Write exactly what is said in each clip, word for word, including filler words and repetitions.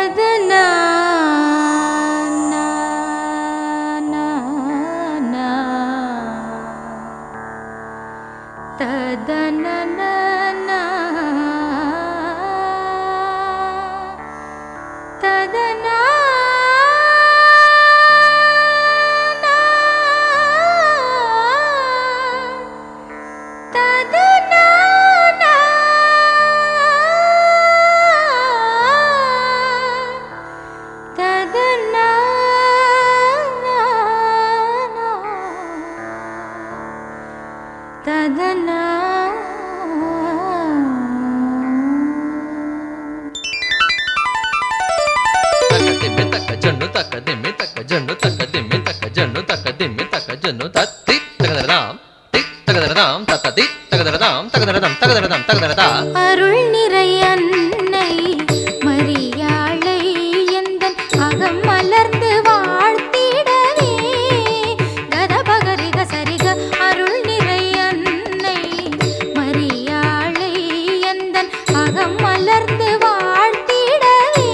அருள் நிறை அன்னை மரியாளை எந்தன் அகம் மலர்ந்து வாழ்த்திடவே கதபகரிக சரிக அருள் நிறை அன்னை மரியாளை எந்தன் அகம் மலர்ந்து வாழ்த்திடவே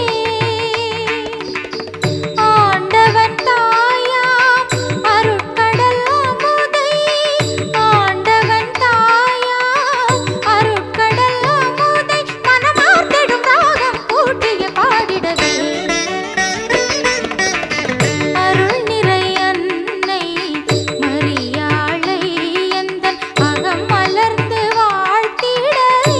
ஆண்டவன் தாயாம் அருட்கடல் அமுதை ஆண்டவன் தாயாம் அருட்கடல் அமுதை மனமார்ந்திடும் ராகம் கூட்டிய பாடிடவே அருள் நிறை அன்னை மரியாளை எந்தன் அகம் மலர்ந்து வாழ்த்திடவே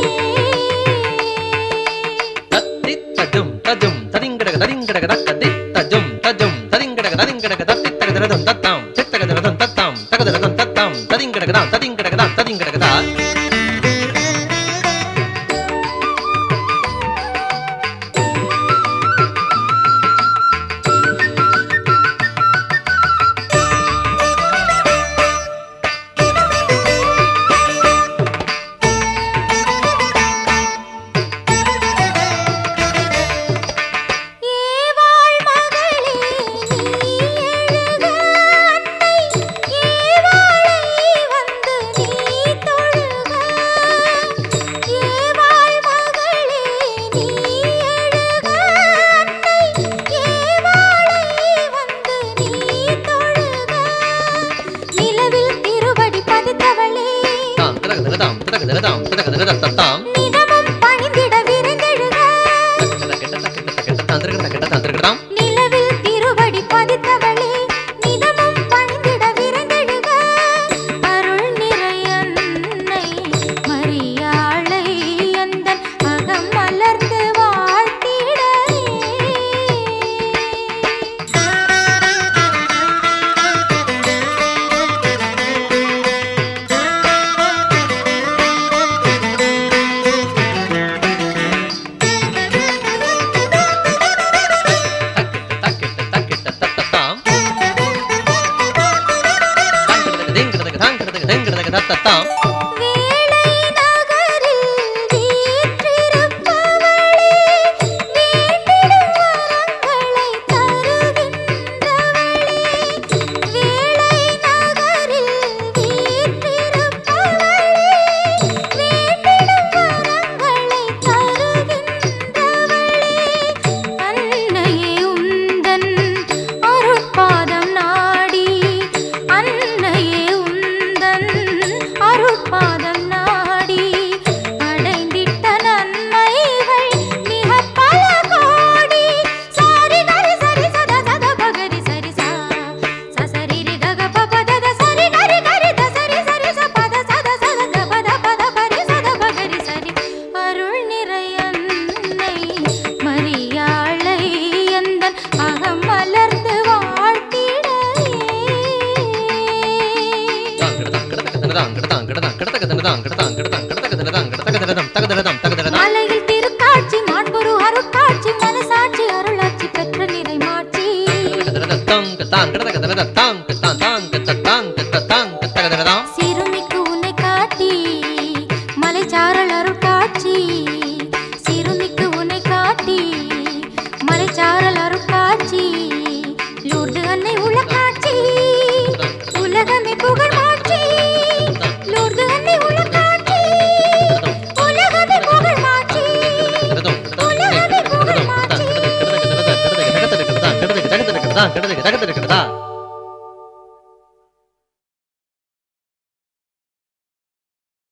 தஜும் தஜும் தரிங்கடக தரிங்கடக தக்கதி தஜும் தஜும் தரிங்கடக தரிங்கடக தத்தி தகதரதம் தத்தாம் சித்தகதரதம் தத்தாம் தகதரதம் தத்தாம் தரிங்கடகதாம் தரிங்கடகதாம் தரிங்கடகதா ஏவாள் மகளே நீ எழுக அன்னை ஏவாளை வந்து நீ தொழுக ஏவாள் மகளே நீ எழுக அன்னை ஏவாளை வந்து நீ தொழுக நிலவில் திருவடி பதித்தவளே தாம் தகதரதாம் தகதரதாம் தகதரதம் தத்தாம் நிதமும் பணிந்திட விரைந்தெழுக தந்திரகதாம் நிலவில் திருவடி பதித்தவளே நிதமும் பணிந்திட விரைந்தெழுக அருள் நிறை அன்னை மரியாளை எந்தன் அகம் மலர்ந்து வாழ்த்திடவே தத்தாம் வேளை நகரில் வீற்றிருப்பவளே வேண்டிடும் வரங்களை தருகின்றவளே வேளை நகரில் வீற்றிருப்பவளே வேண்டிடும் வரங்களை தருகின்றவளே அன்னையே உந்தன் அருட்பாதம் நாடி அன்னையே உந்தன் அருட்பாதம் நாடி அடைந்திட்ட நன்மைகள் மிக பல கோடி சாரி கரி சரி சத சத பகரி சரி சா சசரி ரி கக பபத சரி கரி கரி த சரி சரி ச பத சத சத க பத பத பரி சத பகரி சரி அருள் நிறை அன்னை மரியாளை எந்தன் அகம் மலர்ந்து வாழ்த்திடவே மலையில் திருக்காட்சி மாண்புரு அருட்காட்சி மனசாட்சி அருளாட்சி பெற்ற நிறை மாட்சி சிறுமிக்கு உன்னை காட்டி மலைச்சாரல் அருட்காட்சி சிறுமிக்கு உன்னை காட்டி மலைச்சாரல் அருட்காட்சி லூர்து அன்னை உள்ள காட்சி உலகமே புகழ் மாட்சி லூர்து அன்னை உள்ள காட்சி உலகமே கடதா கடதா கடதா கடதா